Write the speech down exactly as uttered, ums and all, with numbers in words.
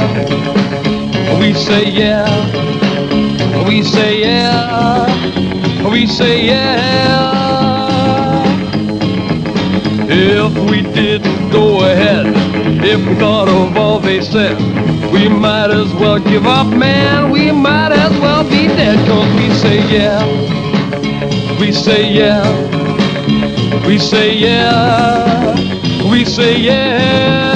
We say yeah, we say yeah, we say yeah. If we didn't go ahead, if we thought of all they said, we might as well give up, man, we might as well be dead. Cause we say yeah, we say yeah, we say yeah, we say yeah.